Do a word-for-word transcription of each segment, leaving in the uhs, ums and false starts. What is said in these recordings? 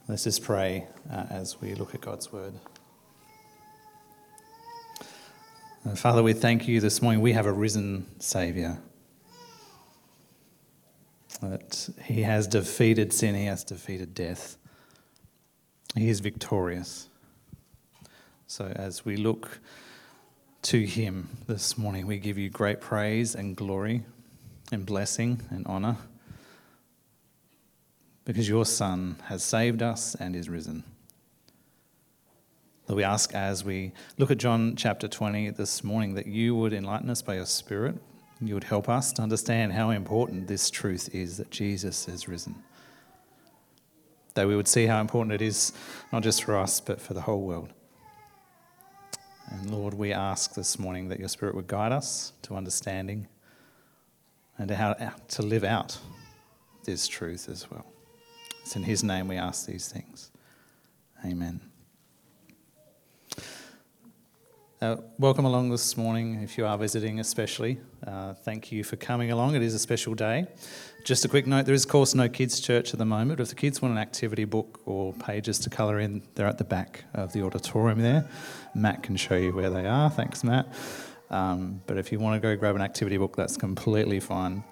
Let's just pray uh, as we look at God's word. Uh, Father, we thank you this morning. We have a risen Saviour. That he has defeated sin, he has defeated death. He is victorious. So as we look to him this morning, we give you great praise and glory and blessing and honour, because your Son has saved us and is risen. Lord, we ask as we look at John chapter twenty this morning that you would enlighten us by your Spirit. You would help us to understand how important this truth is, that Jesus is risen. That we would see how important it is, not just for us, but for the whole world. And Lord, we ask this morning that your Spirit would guide us to understanding and to how to live out this truth as well. It's in his name we ask these things. Amen. Uh, welcome along this morning, if you are visiting especially. Uh, thank you for coming along. It is a special day. Just a quick note, there is of course no kids' church at the moment. If the kids want an activity book or pages to colour in, they're at the back of the auditorium there. Matt can show you where they are. Thanks, Matt. Um, but if you want to go grab an activity book, that's completely fine.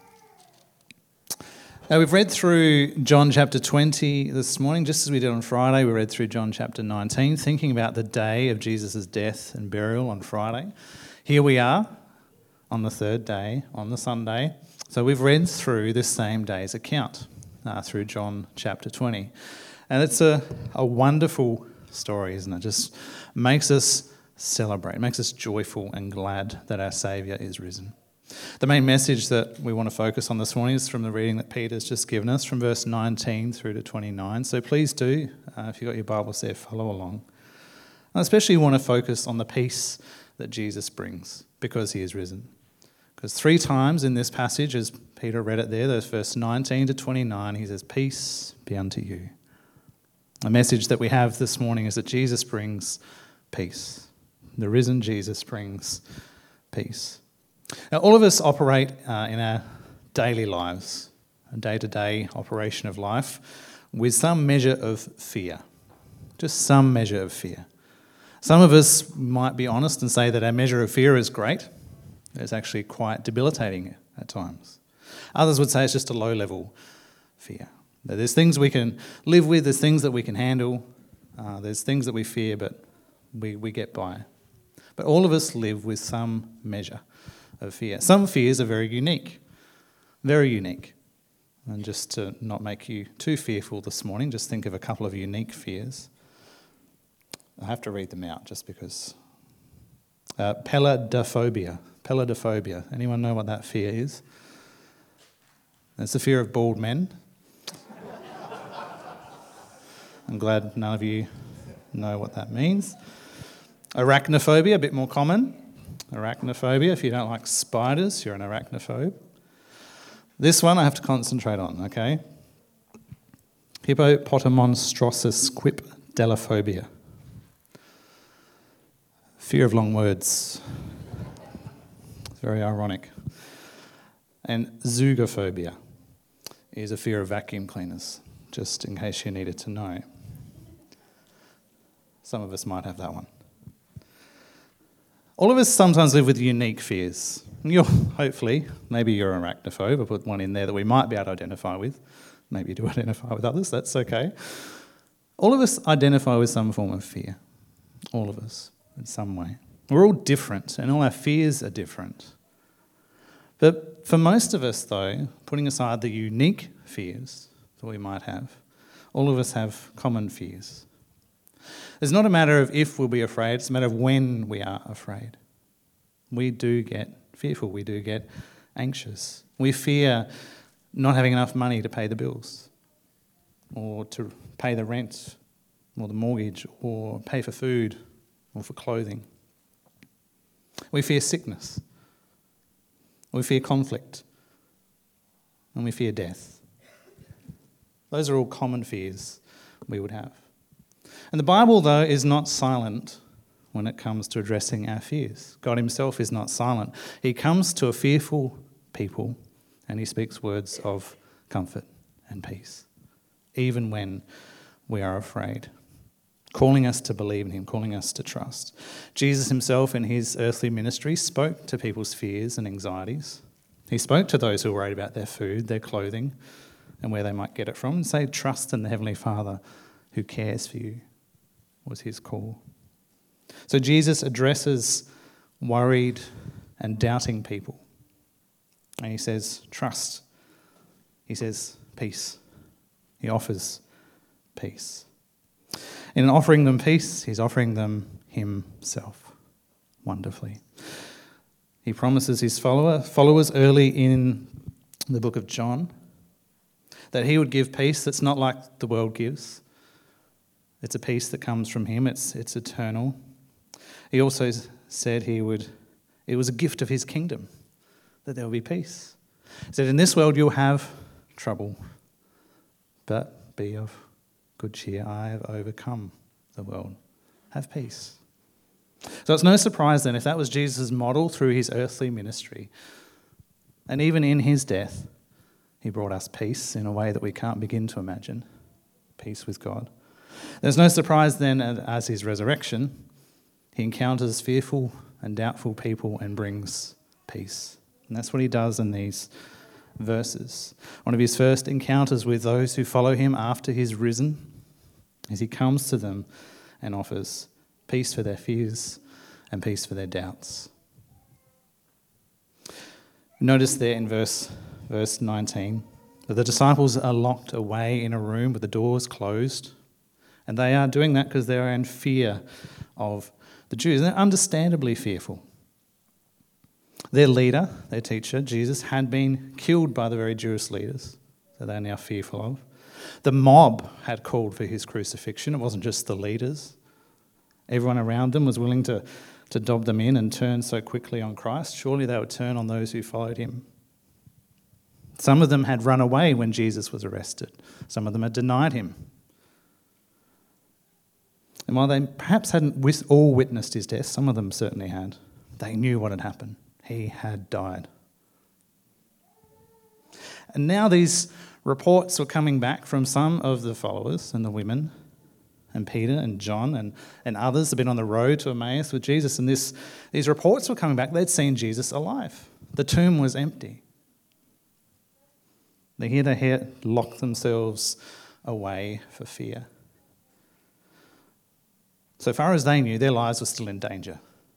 Now, we've read through John chapter twenty this morning, just as we did on Friday. We read through John chapter nineteen, thinking about the day of Jesus' death and burial on Friday. Here we are on the third day, on the Sunday. So we've read through this same day's account uh, through John chapter twenty. And it's a, a wonderful story, isn't it? Just makes us celebrate, makes us joyful and glad that our Saviour is risen. The main message that we want to focus on this morning is from the reading that Peter's just given us, from verse nineteen through to twenty-nine. So please do, uh, if you've got your Bibles there, follow along. I especially want to focus on the peace that Jesus brings because he is risen. Because three times in this passage, as Peter read it there, those verse nineteen to twenty-nine, he says, "Peace be unto you." The message that we have this morning is that Jesus brings peace. The risen Jesus brings peace. Now, all of us operate uh, in our daily lives, a day-to-day operation of life, with some measure of fear, just some measure of fear. Some of us might be honest and say that our measure of fear is great. It's actually quite debilitating at times. Others would say it's just a low-level fear. That there's things we can live with, there's things that we can handle, uh, there's things that we fear, but we, we get by. But all of us live with some measure of fear. Some fears are very unique, very unique. And just to not make you too fearful this morning, just think of a couple of unique fears. I have to read them out just because. Uh, Peladophobia. Peladophobia. Anyone know what that fear is? It's the fear of bald men. I'm glad none of you know what that means. Arachnophobia, a bit more common. Arachnophobia, if you don't like spiders, you're an arachnophobe. This one I have to concentrate on, okay? Hippopotamonstrosis-quip-delaphobia. Fear of long words. It's very ironic. And zoogophobia is a fear of vacuum cleaners, just in case you needed to know. Some of us might have that one. All of us sometimes live with unique fears. You're, hopefully, maybe you're an arachnophobe. I'll put one in there that we might be able to identify with. Maybe you do identify with others, that's okay. All of us identify with some form of fear. All of us, in some way. We're all different, and all our fears are different. But for most of us, though, putting aside the unique fears that we might have, all of us have common fears. It's not a matter of if we'll be afraid, it's a matter of when we are afraid. We do get fearful, we do get anxious. We fear not having enough money to pay the bills, or to pay the rent, or the mortgage, or pay for food, or for clothing. We fear sickness. We fear conflict. And we fear death. Those are all common fears we would have. And the Bible, though, is not silent when it comes to addressing our fears. God himself is not silent. He comes to a fearful people and he speaks words of comfort and peace, even when we are afraid, calling us to believe in him, calling us to trust. Jesus himself in his earthly ministry spoke to people's fears and anxieties. He spoke to those who were worried about their food, their clothing, and where they might get it from, and say, trust in the Heavenly Father who cares for you, was his call. So Jesus addresses worried and doubting people. And he says, trust. He says, peace. He offers peace. In offering them peace, he's offering them himself wonderfully. He promises his follower, followers early in the book of John that he would give peace that's not like the world gives. It's a peace that comes from him. It's, it's eternal. He also said he would, it was a gift of his kingdom that there will be peace. He said, in this world you'll have trouble, but be of good cheer. I have overcome the world. Have peace. So it's no surprise then if that was Jesus' model through his earthly ministry. And even in his death, he brought us peace in a way that we can't begin to imagine. Peace with God. There's no surprise then as his resurrection, he encounters fearful and doubtful people and brings peace. And that's what he does in these verses. One of his first encounters with those who follow him after he's risen is he comes to them and offers peace for their fears and peace for their doubts. Notice there in verse, verse nineteen that the disciples are locked away in a room with the doors closed, and they are doing that because they are in fear of the Jews. And they're understandably fearful. Their leader, their teacher, Jesus, had been killed by the very Jewish leaders that they're now fearful of. The mob had called for his crucifixion. It wasn't just the leaders. Everyone around them was willing to, to dob them in and turn so quickly on Christ. Surely they would turn on those who followed him. Some of them had run away when Jesus was arrested. Some of them had denied him. And while they perhaps hadn't all witnessed his death, some of them certainly had. They knew what had happened. He had died. And now these reports were coming back from some of the followers and the women, and Peter and John and, and others had been on the road to Emmaus with Jesus, and this, these reports were coming back. They'd seen Jesus alive. The tomb was empty. They hear they had locked themselves away for fear. So far as they knew, their lives were still in danger.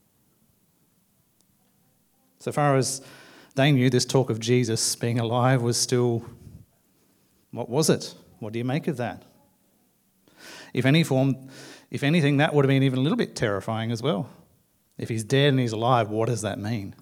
So far as they knew, this talk of Jesus being alive was still, what was it? What do you make of that? If any form, if anything, that would have been even a little bit terrifying as well. If he's dead and he's alive, what does that mean?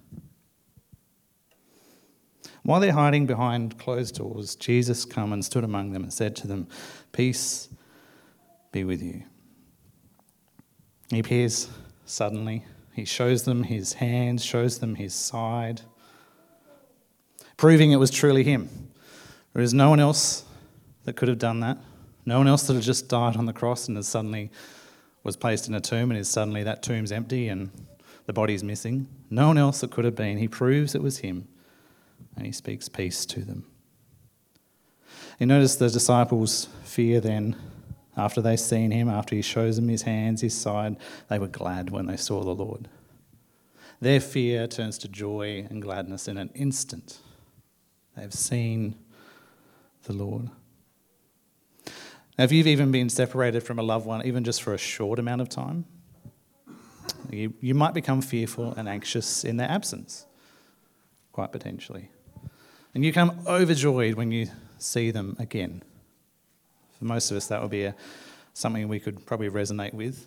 While they're hiding behind closed doors, Jesus came and stood among them and said to them, "Peace be with you." He appears suddenly. He shows them his hands, shows them his side, proving it was truly him. There is no one else that could have done that. No one else that had just died on the cross and has suddenly was placed in a tomb and is suddenly that tomb's empty and the body's missing. No one else that could have been. He proves it was him, and he speaks peace to them. You notice the disciples' fear then, after they've seen him, after he shows them his hands, his side, they were glad when they saw the Lord. Their fear turns to joy and gladness in an instant. They've seen the Lord. Now, if you've even been separated from a loved one, even just for a short amount of time, you, you might become fearful and anxious in their absence, quite potentially. And you become overjoyed when you see them again. For most of us, that would be a, something we could probably resonate with.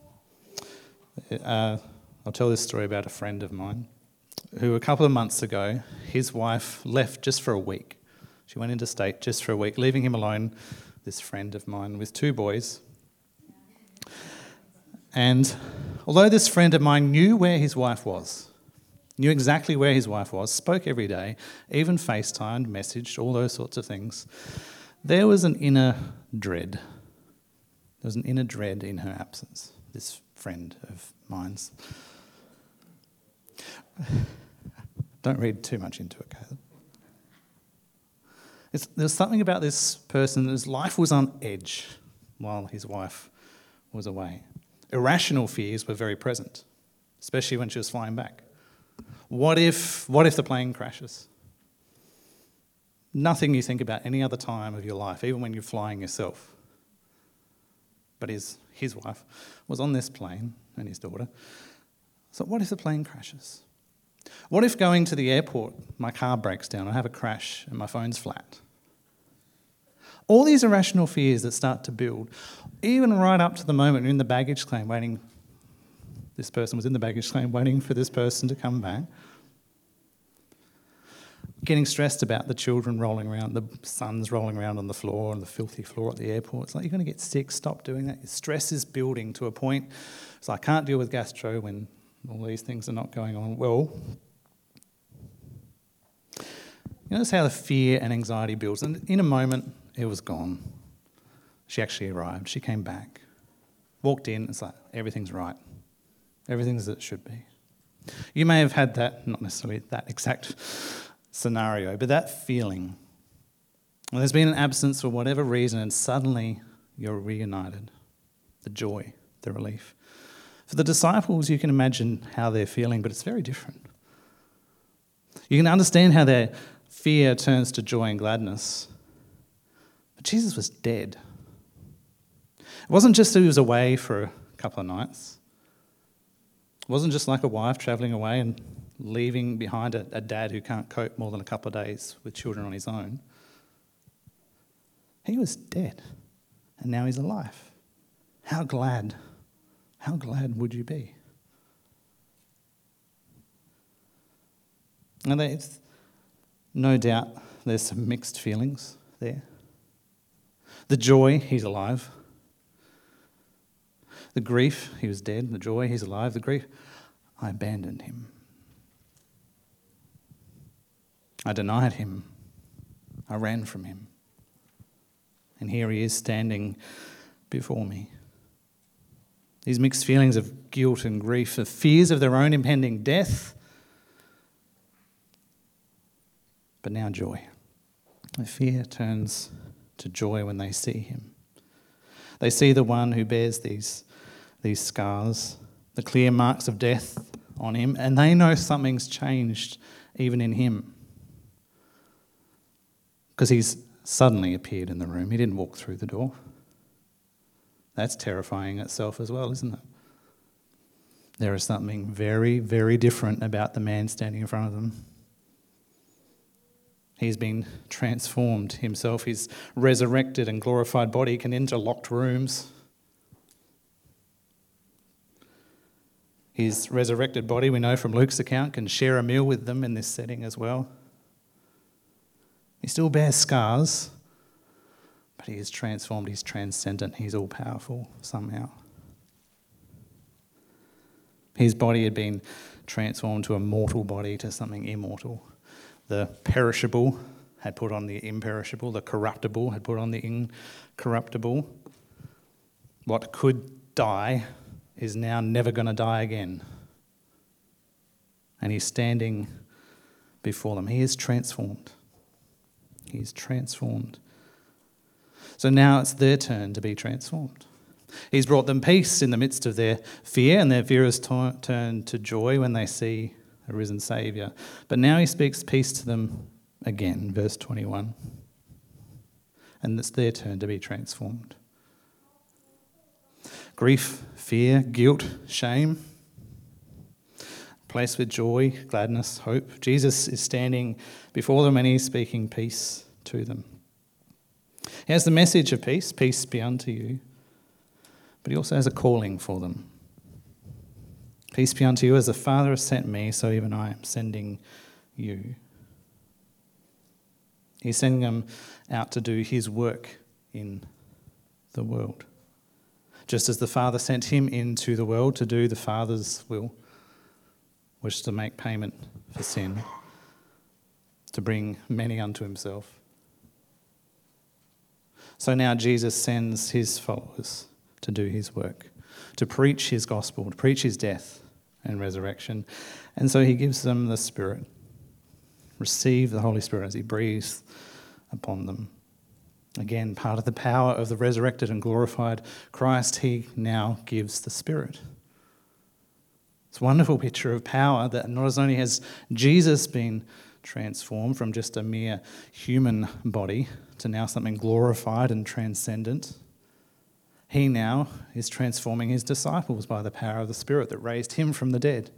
Uh, I'll tell this story about a friend of mine who a couple of months ago, his wife left just for a week. She went interstate just for a week, leaving him alone, this friend of mine, with two boys. And although this friend of mine knew where his wife was, knew exactly where his wife was, spoke every day, even FaceTimed, messaged, all those sorts of things, there was an inner dread. There was an inner dread in her absence, this friend of mine's. Don't read too much into it, Caleb. It's, there's something about this person whose life was on edge. while his wife was away. Irrational fears were very present, especially when she was flying back. What if, what if the plane crashes? Nothing you think about any other time of your life, even when you're flying yourself. But his, his wife was on this plane, and his daughter. So what if the plane crashes? What if going to the airport, my car breaks down, I have a crash and my phone's flat? All these irrational fears that start to build, even right up to the moment you're in the baggage claim waiting, this person was in the baggage claim waiting for this person to come back, getting stressed about the children rolling around, the sons rolling around on the floor, on the filthy floor at the airport. It's like, you're going to get sick, stop doing that. Your stress is building to a point. So I can't deal with gastro when all these things are not going on well. You notice how the fear and anxiety builds. And in a moment, it was gone. She actually arrived. She came back. Walked in. It's like, everything's right. Everything's as it should be. You may have had that, not necessarily that exact scenario, but that feeling. Well, there's been an absence for whatever reason, and suddenly you're reunited. The joy, the relief. For the disciples, you can imagine how they're feeling, but it's very different. You can understand how their fear turns to joy and gladness. But Jesus was dead. It wasn't just that he was away for a couple of nights. It wasn't just like a wife travelling away and leaving behind a, a dad who can't cope more than a couple of days with children on his own. He was dead, and now he's alive. How glad, how glad would you be? And there's no doubt there's some mixed feelings there. The joy, he's alive. The grief, he was dead. The joy, he's alive. The grief, I abandoned him. I denied him. I ran from him. And here he is standing before me. These mixed feelings of guilt and grief, the fears of their own impending death, but now joy. The fear turns to joy when they see him. They see the one who bears these, these scars, the clear marks of death on him, and they know something's changed even in him. Because he's suddenly appeared in the room. He didn't walk through the door. That's terrifying itself as well, isn't it? There is something very, very different about the man standing in front of them. He's been transformed himself. His resurrected and glorified body can enter locked rooms. His resurrected body, we know from Luke's account, can share a meal with them in this setting as well. He still bears scars, but he is transformed. He's transcendent. He's all-powerful somehow. His body had been transformed to a mortal body, to something immortal. The perishable had put on the imperishable. The corruptible had put on the incorruptible. What could die is now never going to die again. And he's standing before them. He is transformed. He is transformed. So now it's their turn to be transformed. He's brought them peace in the midst of their fear, and their fear is t- turned to joy when they see a risen Saviour. But now he speaks peace to them again, verse twenty-one. And it's their turn to be transformed. Grief, fear, guilt, shame, placed with joy, gladness, hope. Jesus is standing before them and he's speaking peace to them. He has the message of peace, peace be unto you, but he also has a calling for them. Peace be unto you, as the Father has sent me, so even I am sending you. He's sending them out to do his work in the world. Just as the Father sent him into the world to do the Father's will, which is to make payment for sin, to bring many unto himself. So now Jesus sends his followers to do his work, to preach his gospel, to preach his death and resurrection. And so he gives them the Spirit. Receive the Holy Spirit as he breathes upon them. Again, part of the power of the resurrected and glorified Christ, he now gives the Spirit. It's a wonderful picture of power that not only has Jesus been transformed from just a mere human body to now something glorified and transcendent, he now is transforming his disciples by the power of the Spirit that raised him from the dead.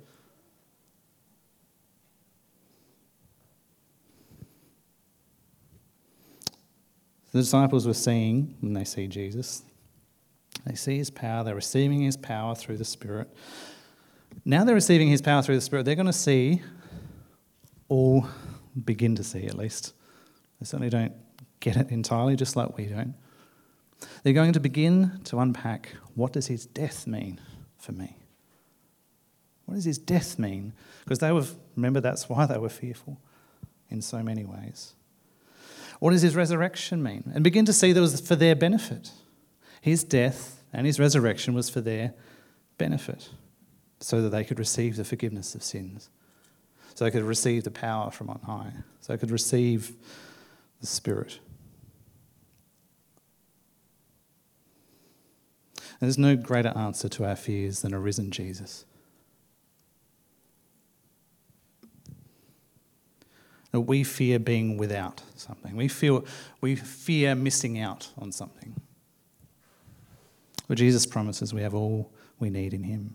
The disciples were seeing, when they see Jesus, they see his power, they're receiving his power through the Spirit. Now they're receiving his power through the Spirit, they're going to see, or begin to see at least. They certainly don't get it entirely, just like we don't. They're going to begin to unpack, what does his death mean for me? What does his death mean? Because they were, remember, that's why they were fearful in so many ways. What does his resurrection mean? And begin to see that it was for their benefit. His death and his resurrection was for their benefit, so that they could receive the forgiveness of sins, so they could receive the power from on high, so they could receive the Spirit. And there's no greater answer to our fears than a risen Jesus. We fear being without something. We feel we fear missing out on something. But Jesus promises we have all we need in him.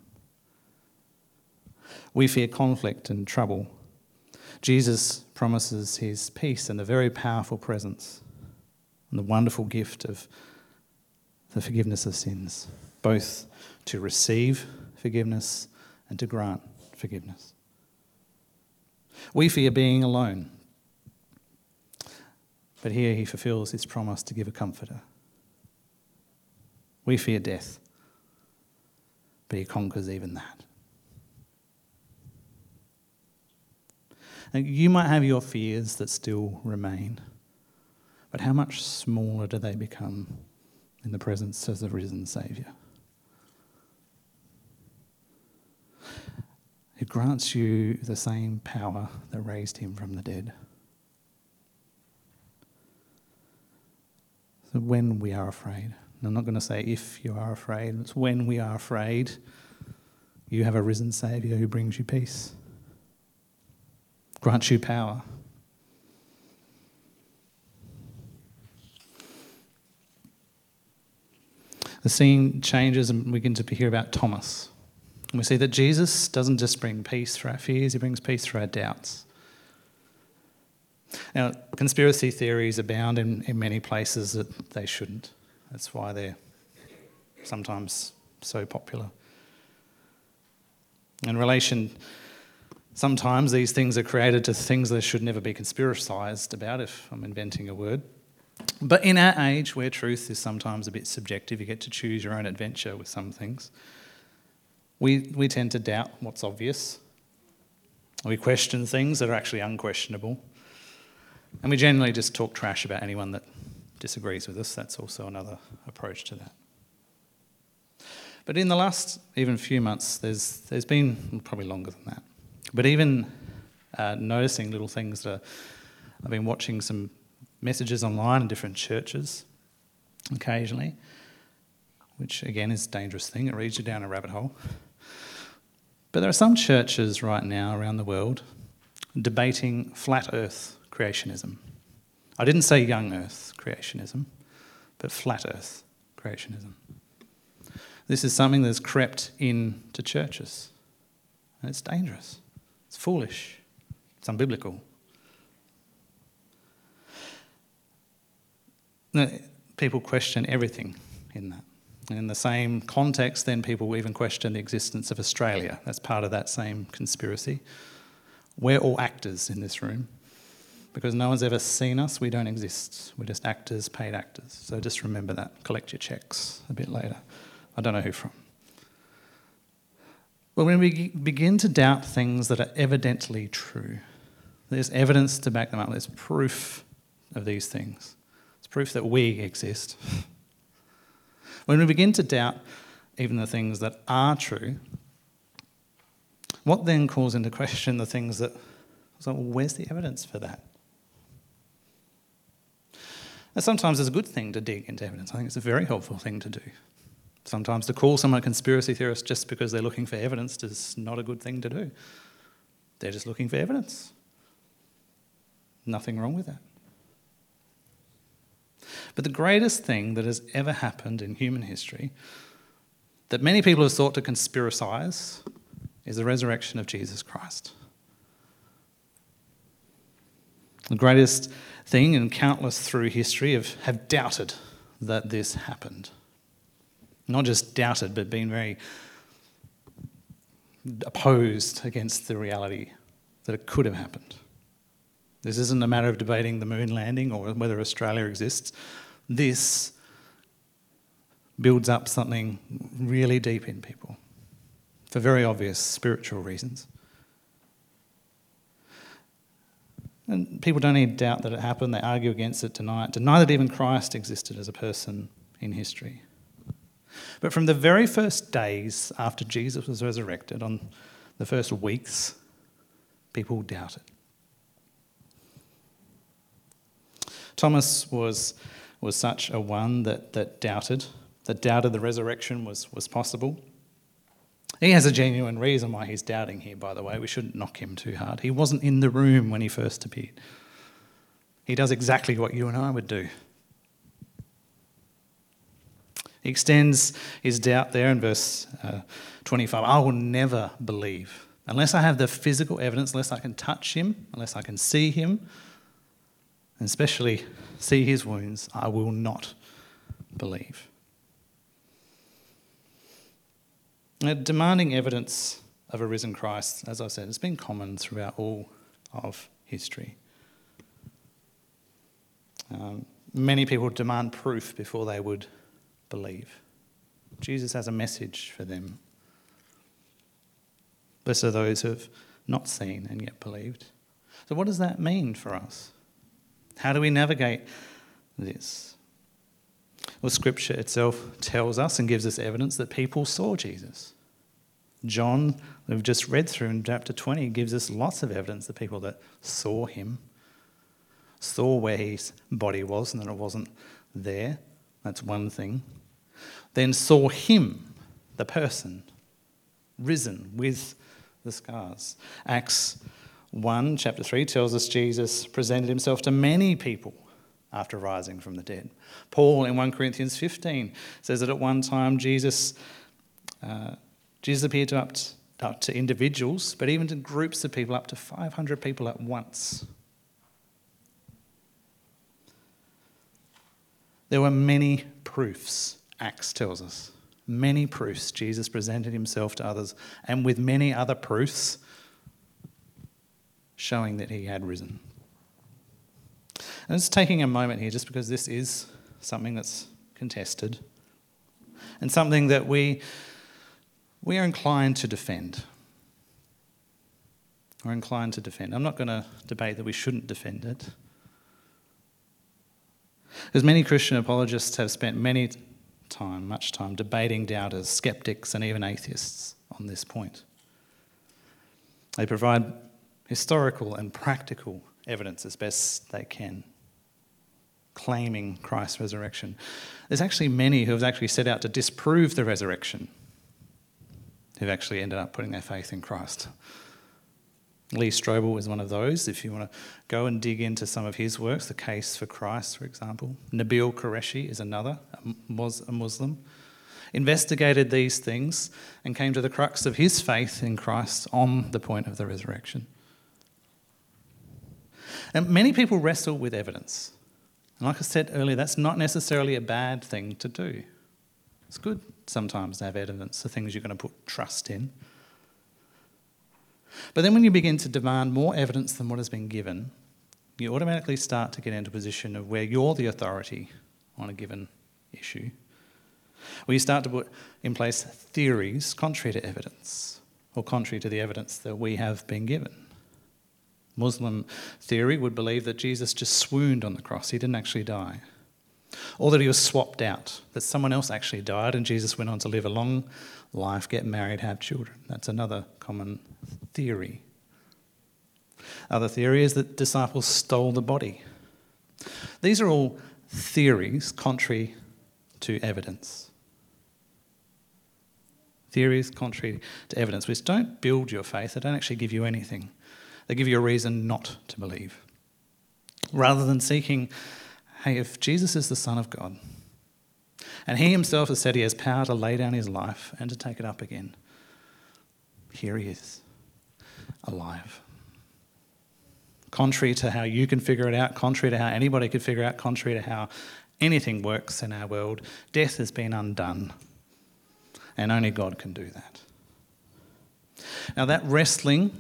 We fear conflict and trouble. Jesus promises his peace and the very powerful presence and the wonderful gift of the forgiveness of sins, both to receive forgiveness and to grant forgiveness. We fear being alone, but here he fulfills his promise to give a comforter. We fear death, but he conquers even that. Now, you might have your fears that still remain, but how much smaller do they become in the presence of the risen Saviour? It grants you the same power that raised him from the dead. So when we are afraid, and I'm not going to say if you are afraid, it's when we are afraid, you have a risen Saviour who brings you peace, grants you power. The scene changes and we begin to hear about Thomas. And we see that Jesus doesn't just bring peace through our fears, he brings peace through our doubts. Now, conspiracy theories abound in, in many places that they shouldn't. That's why they're sometimes so popular. In relation, sometimes these things are created to things that should never be conspiracised about, if I'm inventing a word. But in our age, where truth is sometimes a bit subjective, you get to choose your own adventure with some things, we, we tend to doubt what's obvious. We question things that are actually unquestionable. And we generally just talk trash about anyone that disagrees with us. That's also another approach to that. But in the last even few months, there's there's been, probably longer than that, but even uh, noticing little things that are, I've been watching some messages online in different churches occasionally, which again is a dangerous thing. It leads you down a rabbit hole. But there are some churches right now around the world debating flat earth creationism. I didn't say young earth creationism, but flat earth creationism. This is something that's crept into churches, and it's dangerous. It's foolish. It's unbiblical. Now, people question everything in that. And in the same context, then people even question the existence of Australia. That's part of that same conspiracy. We're all actors in this room. Because no one's ever seen us, we don't exist. We're just actors, paid actors. So just remember that. Collect your checks a bit later. I don't know who from. But when we begin to doubt things that are evidently true, there's evidence to back them up. There's proof of these things. It's proof that we exist. When we begin to doubt even the things that are true, what then calls into question the things that, so where's the evidence for that? And sometimes it's a good thing to dig into evidence. I think it's a very helpful thing to do. Sometimes to call someone a conspiracy theorist just because they're looking for evidence is not a good thing to do. They're just looking for evidence. Nothing wrong with that. But the greatest thing that has ever happened in human history, that many people have sought to conspiracise, is the resurrection of Jesus Christ. The greatest thing, and countless through history have, have doubted that this happened. Not just doubted, but been very opposed against the reality that it could have happened. This isn't a matter of debating the moon landing or whether Australia exists. This builds up something really deep in people for very obvious spiritual reasons. And people don't need doubt that it happened. They argue against it, deny it, deny that even Christ existed as a person in history. But from the very first days after Jesus was resurrected, on the first weeks, people doubted. Thomas was, was such a one that, that doubted, that doubted the resurrection was, was possible. He has a genuine reason why he's doubting here, by the way. We shouldn't knock him too hard. He wasn't in the room when he first appeared. He does exactly what you and I would do. He extends his doubt there in verse uh, twenty-five. I will never believe unless I have the physical evidence, unless I can touch him, unless I can see him, and especially see his wounds, I will not believe. Now, demanding evidence of a risen Christ, as I said, has been common throughout all of history. Um, many people demand proof before they would believe. Jesus has a message for them. Blessed are those who have not seen and yet believed. So what does that mean for us? How do we navigate this? Well, Scripture itself tells us and gives us evidence that people saw Jesus. John, we've just read through in chapter twenty, gives us lots of evidence that people that saw him, saw where his body was and that it wasn't there. That's one thing. Then saw him, the person, risen with the scars. Acts one, chapter three, tells us Jesus presented himself to many people after rising from the dead. Paul in First Corinthians fifteen says that at one time Jesus, uh, Jesus appeared to up, to up to individuals, but even to groups of people, up to five hundred people at once. There were many proofs, Acts tells us. Many proofs Jesus presented himself to others, and with many other proofs showing that he had risen. And it's taking a moment here just because this is something that's contested and something that we, we are inclined to defend. We're inclined to defend. I'm not going to debate that we shouldn't defend it. Because many Christian apologists have spent many time, much time, debating doubters, skeptics, and even atheists on this point. They provide historical and practical evidence as best they can, claiming Christ's resurrection. There's actually many who have actually set out to disprove the resurrection, who've actually ended up putting their faith in Christ. Lee Strobel was one of those. If you want to go and dig into some of his works, The Case for Christ, for example. Nabil Qureshi is another, a Muslim. Investigated these things and came to the crux of his faith in Christ on the point of the resurrection. And many people wrestle with evidence. And like I said earlier, that's not necessarily a bad thing to do. It's good sometimes to have evidence, the things you're going to put trust in. But then when you begin to demand more evidence than what has been given, you automatically start to get into a position of where you're the authority on a given issue, where you start to put in place theories contrary to evidence, or contrary to the evidence that we have been given. Muslim theory would believe that Jesus just swooned on the cross, he didn't actually die. Or that he was swapped out, that someone else actually died and Jesus went on to live a long life, get married, have children. That's another common theory. Other theory is that disciples stole the body. These are all theories contrary to evidence. Theories contrary to evidence, which don't build your faith, they don't actually give you anything. They give you a reason not to believe. Rather than seeking, hey, if Jesus is the Son of God, and he himself has said he has power to lay down his life and to take it up again, here he is, alive. Contrary to how you can figure it out, contrary to how anybody could figure out, contrary to how anything works in our world, death has been undone. And only God can do that. Now that wrestling,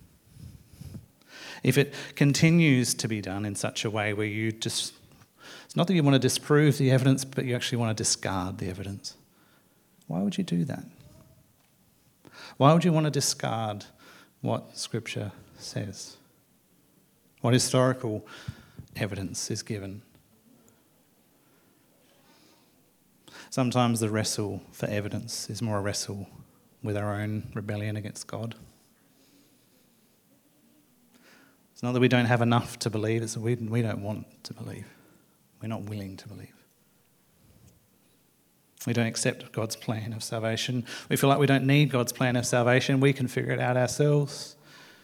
if it continues to be done in such a way where you just, it's not that you want to disprove the evidence, but you actually want to discard the evidence. Why would you do that? Why would you want to discard what Scripture says? What historical evidence is given? Sometimes the wrestle for evidence is more a wrestle with our own rebellion against God. It's not that we don't have enough to believe, it's that we, we don't want to believe. We're not willing to believe. We don't accept God's plan of salvation. We feel like we don't need God's plan of salvation. We can figure it out ourselves.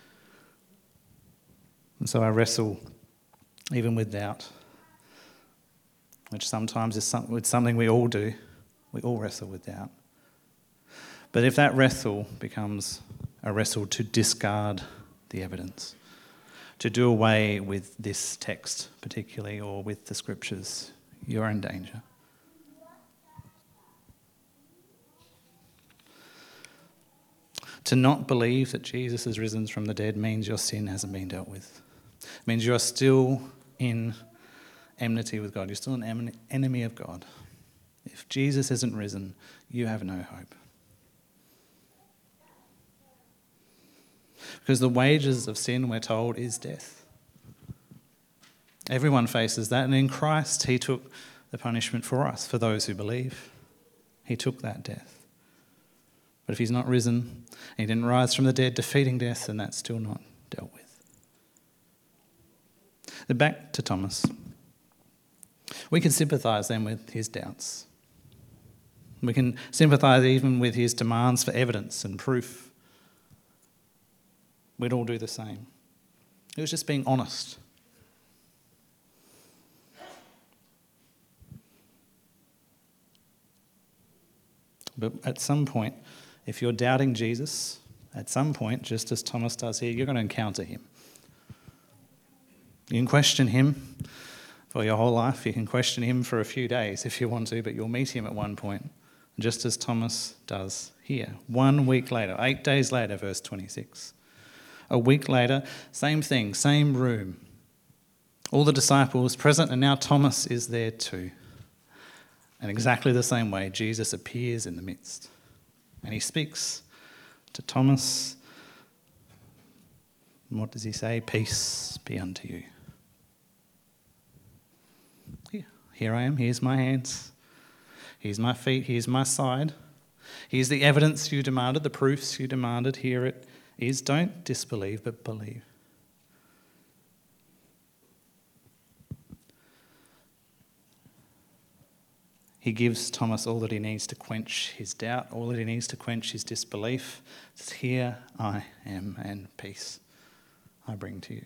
And so I wrestle even with doubt, which sometimes is some, it's something we all do. We all wrestle with doubt. But if that wrestle becomes a wrestle to discard the evidence, to do away with this text particularly or with the Scriptures, you're in danger. To not believe that Jesus has risen from the dead means your sin hasn't been dealt with. It means you're still in enmity with God. You're still an enemy of God. If Jesus isn't risen, you have no hope. Because the wages of sin, we're told, is death. Everyone faces that, and in Christ he took the punishment for us, for those who believe. He took that death. But if he's not risen, he didn't rise from the dead, defeating death, then that's still not dealt with. Then back to Thomas. We can sympathise then with his doubts. We can sympathise even with his demands for evidence and proof. We'd all do the same. He was just being honest. But at some point, if you're doubting Jesus, at some point, just as Thomas does here, you're going to encounter him. You can question him for your whole life. You can question him for a few days if you want to, but you'll meet him at one point, just as Thomas does here. One week later, eight days later, verse twenty-six. A week later, same thing, same room. All the disciples present, and now Thomas is there too. And exactly the same way, Jesus appears in the midst. And he speaks to Thomas. And what does he say? Peace be unto you. Here, here I am. Here's my hands. Here's my feet. Here's my side. Here's the evidence you demanded, the proofs you demanded. Here it is. Don't disbelieve, but believe. He gives Thomas all that he needs to quench his doubt, all that he needs to quench his disbelief. It's here I am, and peace I bring to you.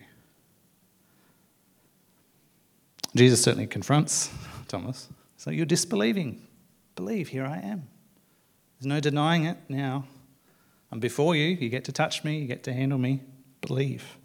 Jesus certainly confronts Thomas. So you're disbelieving. Believe, here I am. There's no denying it now. I'm before you. You get to touch me. You get to handle me. Believe.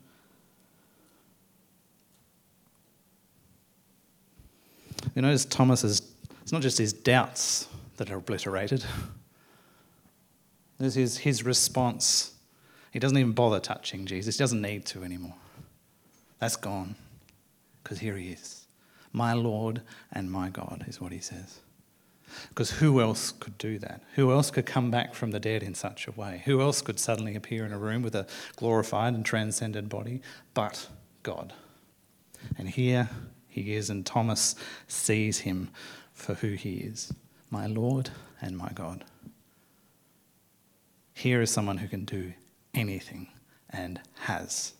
You notice Thomas is, it's not just his doubts that are obliterated. There's his, his response. He doesn't even bother touching Jesus. He doesn't need to anymore. That's gone. Because here he is. My Lord and my God is what he says. Because who else could do that? Who else could come back from the dead in such a way? Who else could suddenly appear in a room with a glorified and transcended body but God? And here he is, and Thomas sees him for who he is, my Lord and my God. Here is someone who can do anything and has.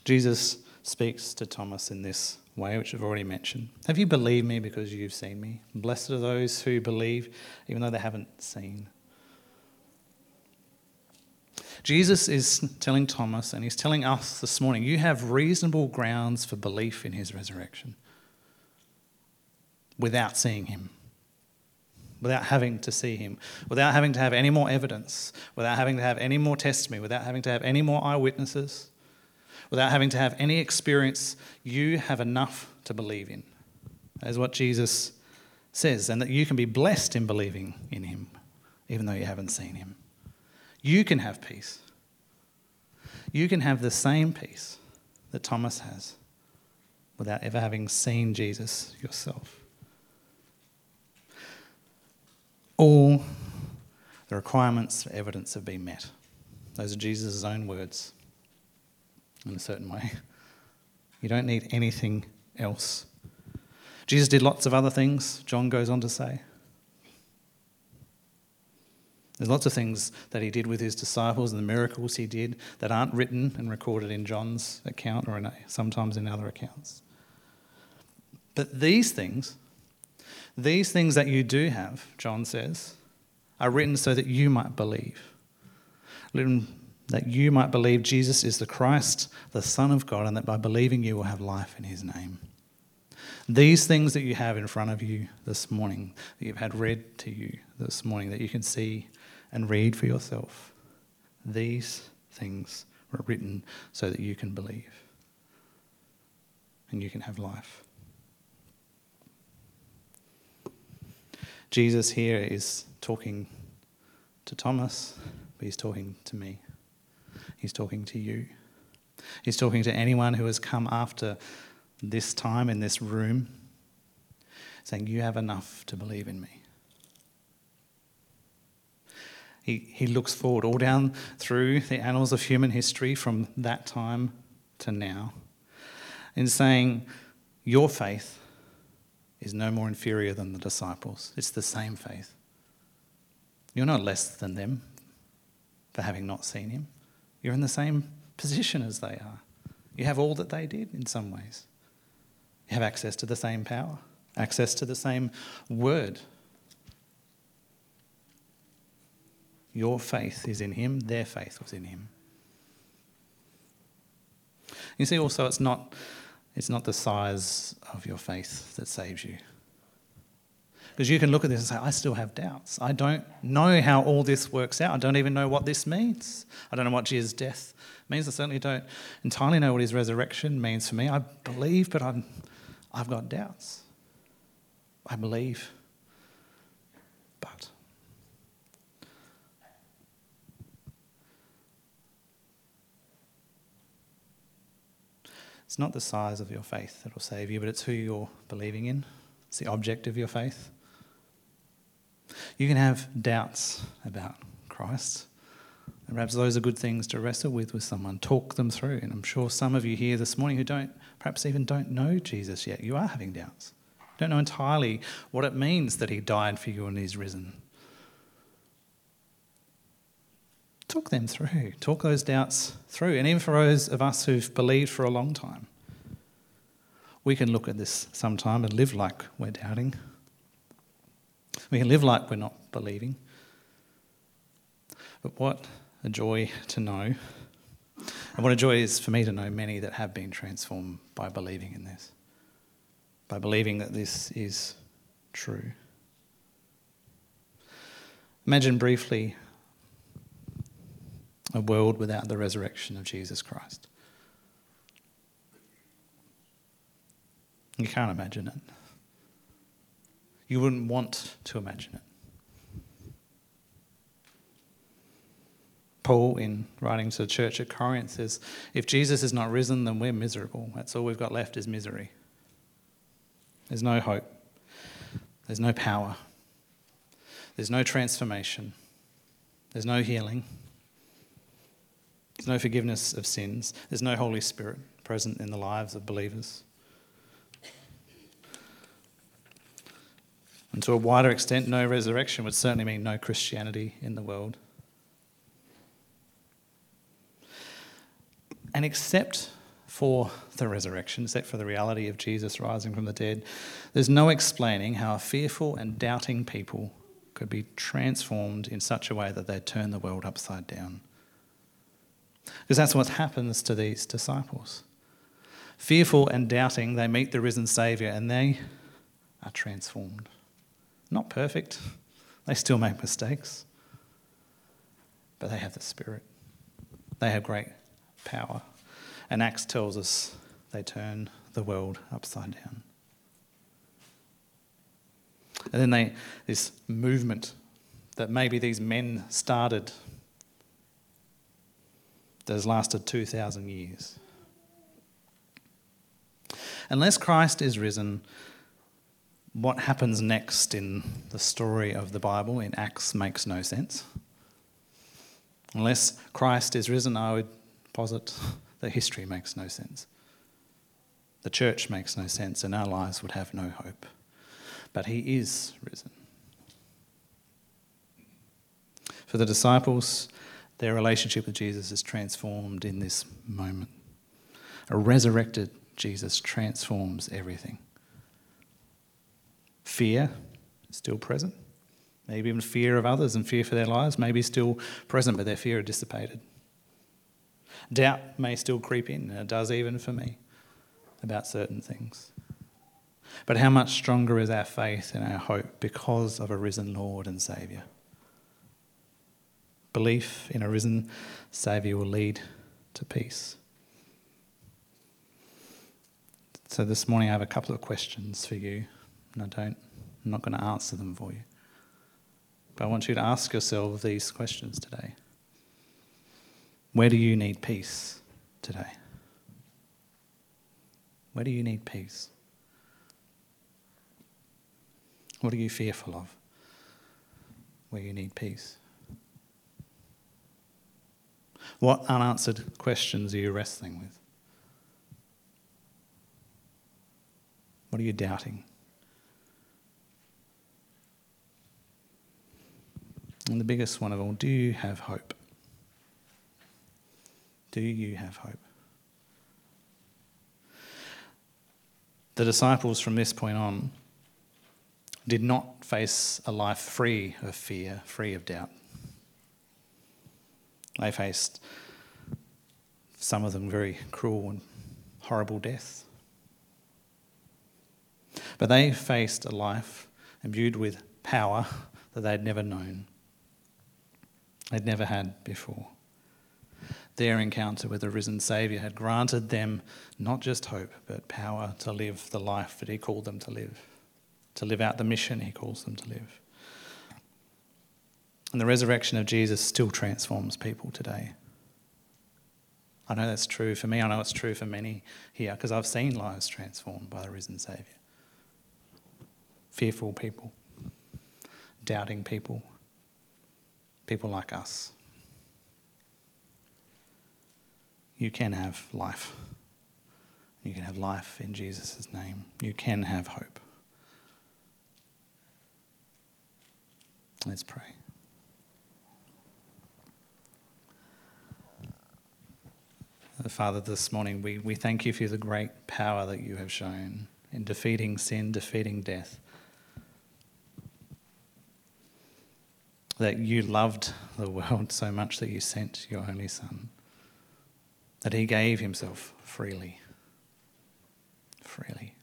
Jesus speaks to Thomas in this way, which I've already mentioned. Have you believed me because you've seen me? Blessed are those who believe even though they haven't seen. Jesus is telling Thomas, and he's telling us this morning, you have reasonable grounds for belief in his resurrection without seeing him, without having to see him, without having to have any more evidence, without having to have any more testimony, without having to have any more eyewitnesses, without having to have any experience. You have enough to believe in. That is what Jesus says, and that you can be blessed in believing in him, even though you haven't seen him. You can have peace. You can have the same peace that Thomas has without ever having seen Jesus yourself. All the requirements for evidence have been met. Those are Jesus' own words in a certain way. You don't need anything else. Jesus did lots of other things, John goes on to say. There's lots of things that he did with his disciples and the miracles he did that aren't written and recorded in John's account or in, sometimes in other accounts. But these things, these things that you do have, John says, are written so that you might believe. Written that you might believe Jesus is the Christ, the Son of God, and that by believing you will have life in his name. These things that you have in front of you this morning, that you've had read to you this morning, that you can see and read for yourself, these things were written so that you can believe and you can have life. Jesus here is talking to Thomas, but he's talking to me. He's talking to you. He's talking to anyone who has come after this time in this room, saying, you have enough to believe in me. He, he looks forward all down through the annals of human history from that time to now in saying, your faith is no more inferior than the disciples. It's the same faith. You're not less than them for having not seen him. You're in the same position as they are. You have all that they did in some ways. You have access to the same power, access to the same word. Your faith is in him, their faith was in him. You see also it's not, it's not the size of your faith that saves you. Because you can look at this and say, I still have doubts. I don't know how all this works out. I don't even know what this means. I don't know what Jesus' death means. I certainly don't entirely know what his resurrection means for me. I believe, but I'm, I've got doubts. I believe, but... It's not the size of your faith that will save you, but it's who you're believing in. It's the object of your faith. You can have doubts about Christ. And perhaps those are good things to wrestle with with someone. Talk them through. And I'm sure some of you here this morning who don't, perhaps even don't know Jesus yet, you are having doubts. Don't know entirely what it means that he died for you and he's risen. Talk them through. Talk those doubts through. And even for those of us who've believed for a long time, we can look at this sometime and live like we're doubting. We can live like we're not believing. But what a joy to know, and what a joy it is for me to know many that have been transformed by believing in this, by believing that this is true. Imagine briefly a world without the resurrection of Jesus Christ. You can't imagine it. You wouldn't want to imagine it. Paul, in writing to the church at Corinth, says, if Jesus is not risen, then we're miserable. That's all we've got left is misery. There's no hope. There's no power. There's no transformation. There's no healing. There's no forgiveness of sins. There's no Holy Spirit present in the lives of believers. And to a wider extent, no resurrection would certainly mean no Christianity in the world. And except for the resurrection, except for the reality of Jesus rising from the dead, there's no explaining how a fearful and doubting people could be transformed in such a way that they turn the world upside down. Because that's what happens to these disciples. Fearful and doubting, they meet the risen Saviour and they are transformed. Not perfect. They still make mistakes. But they have the Spirit. They have great power. And Acts tells us they turn the world upside down. And then they, this movement that maybe these men started that has lasted two thousand years. Unless Christ is risen, what happens next in the story of the Bible in Acts makes no sense. Unless Christ is risen, I would posit that history makes no sense. The church makes no sense and our lives would have no hope. But he is risen. For the disciples, their relationship with Jesus is transformed in this moment. A resurrected Jesus transforms everything. Fear is still present. Maybe even fear of others and fear for their lives may be still present, but their fear are dissipated. Doubt may still creep in, and it does even for me, about certain things. But how much stronger is our faith and our hope because of a risen Lord and Saviour? Belief in a risen Saviour will lead to peace. So this morning I have a couple of questions for you, and I don't, I'm not going to answer them for you. But I want you to ask yourself these questions today. Where do you need peace today? Where do you need peace? What are you fearful of where you need peace? What unanswered questions are you wrestling with? What are you doubting? And the biggest one of all, do you have hope? Do you have hope? The disciples from this point on did not face a life free of fear, free of doubt. They faced, some of them, very cruel and horrible death. But they faced a life imbued with power that they'd never known. They'd never had before. Their encounter with the risen Saviour had granted them not just hope, but power to live the life that he called them to live, to live out the mission he calls them to live. And the resurrection of Jesus still transforms people today. I know that's true for me. I know it's true for many here because I've seen lives transformed by the risen Saviour. Fearful people, doubting people, people like us. You can have life. You can have life in Jesus' name. You can have hope. Let's pray. Father, this morning we, we thank you for the great power that you have shown in defeating sin, defeating death. That you loved the world so much that you sent your only Son. That he gave himself freely. Freely.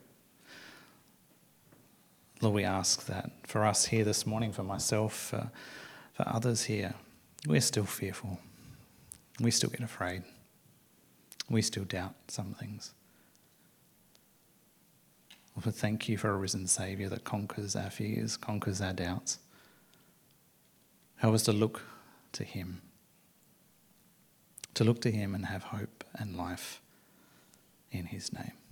Lord, we ask that for us here this morning, for myself, for, for others here, we're still fearful. We still get afraid. We still doubt some things. Lord, thank you for a risen Saviour that conquers our fears, conquers our doubts. Help us to look to him. To look to him and have hope and life in his name.